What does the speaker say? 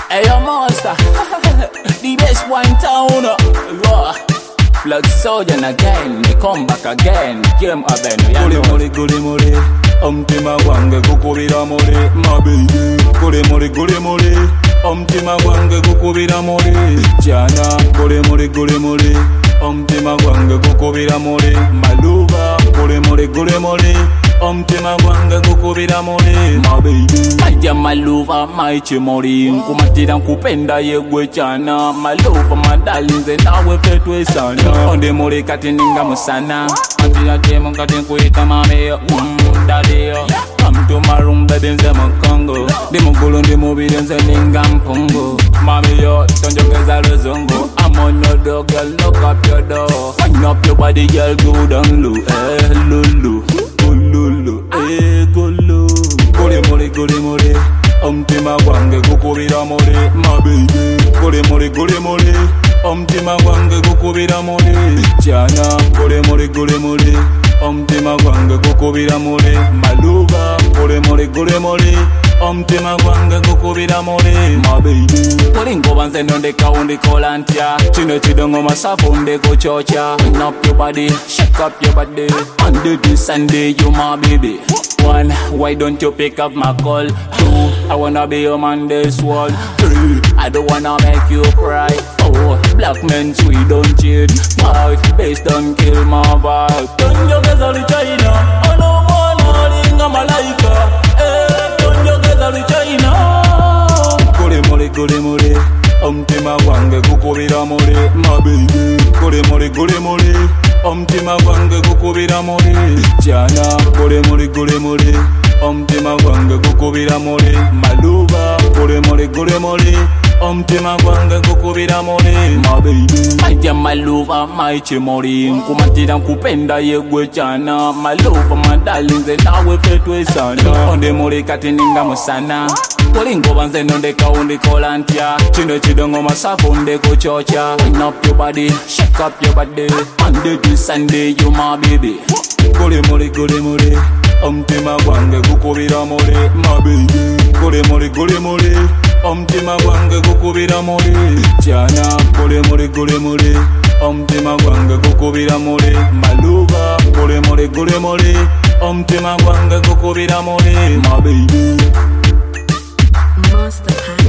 Hey, your master, the best one in town. Raw. Blood Soldier again, me come back again. Game Avenue. Gule mole, umtima wange kukubira mole, my baby. Gule mole, umtima wange kukubira mole, Jana. Gule mole, umtima wange kukubira mole, my lover. Gule mole, umtima wange kukubira mole, my baby. Aja my lover, my chimori. Nkumatira nkupenda yegwe chana. My lover, my darling, ze nawe fetwe sana. Onde mole kati ninga musana. Atia temo kati nkuita mame. Daddy, come to my room, baby, nze mukongo. Di mugulu ndi mubiri nze ninga mpungu. Mami yo, tonjokeza luzungu. I'm on your door, girl, knock up your door. Wind up your body, girl, go down low. Lulu, lulu, gulu. Gule mole, umtima wange kukubira mole, my baby. Gule mole, umtima wange kukubira mole, Jana. Gule mole, umtima wange kukubira mole, my lover. Gule mole, umtima wange kukubira mole, my baby. Olingo banze nondeka undikola ntya. Chino chidongo masafu ndeko chocha. Wind up your body, shake up your body. Monday to Sunday, you my baby. One, why don't you pick up my call? Two, I wanna be your man this world. Three, I don't wanna make you cry. Four, black men sweet don't cheat. Five, bass don't kill my vibe. Tonjokeza China, I don't wanna linga malaika. Tonjokeza China. Gule mole, umtima wange kukubira mole, my baby. Gule mole, umtima wange kukubira mole, Jana. Gule mole, umtima wange kukubira mole, my lover. Gule mole, umtima wange kukubira mole, my baby. Aja my lover, my chimori. Nkumatira nkupenda yegwe chana. My lover, my darling, ze nawe fetwe sana. Onde mole kati ninga musana. Olingo banze nondeka undikola ntya. Chino chidongo masafu ndeko chocha. Wind up your body, shake up your body. Monday to Sunday, you my baby. Gule mole, umtima wange kukubira mole, my baby. Gule mole, umtima wange kukubira mole, Jana. Gule mole, umtima wange kukubira mole, my lover. Gule mole, umtima wange kukubira mole, my baby. Master